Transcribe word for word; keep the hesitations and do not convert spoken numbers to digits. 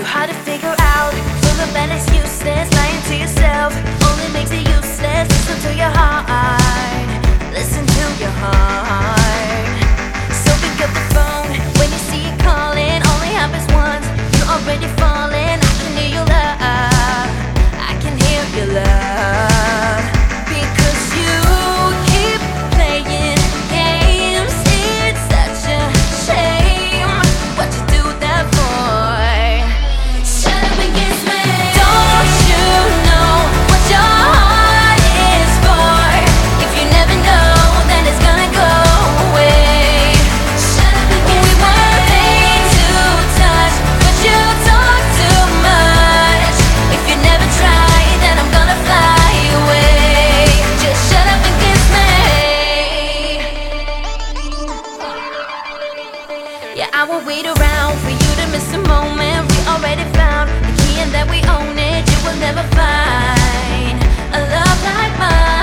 too hard to figure out. Full of bad excuses, lying to yourself only makes it useless. Listen to your heart, listen to your heart. So pick up the phone when you see it calling. Only happens once, you're already falling. I can hear your love, I can hear your love. Because you keep playing games, it's such a shame. What you do that for? Shut up and kiss me. Don't you know what your heart is for? If you never know, then it's gonna go away. Shut up and kiss me. We were made to touch, but you talk too much. If you never try, then I'm gonna fly away. Just shut up and kiss me. Yeah, I will wait around for you to miss a moment. We already found the key and that we own it. You will never find a love like mine.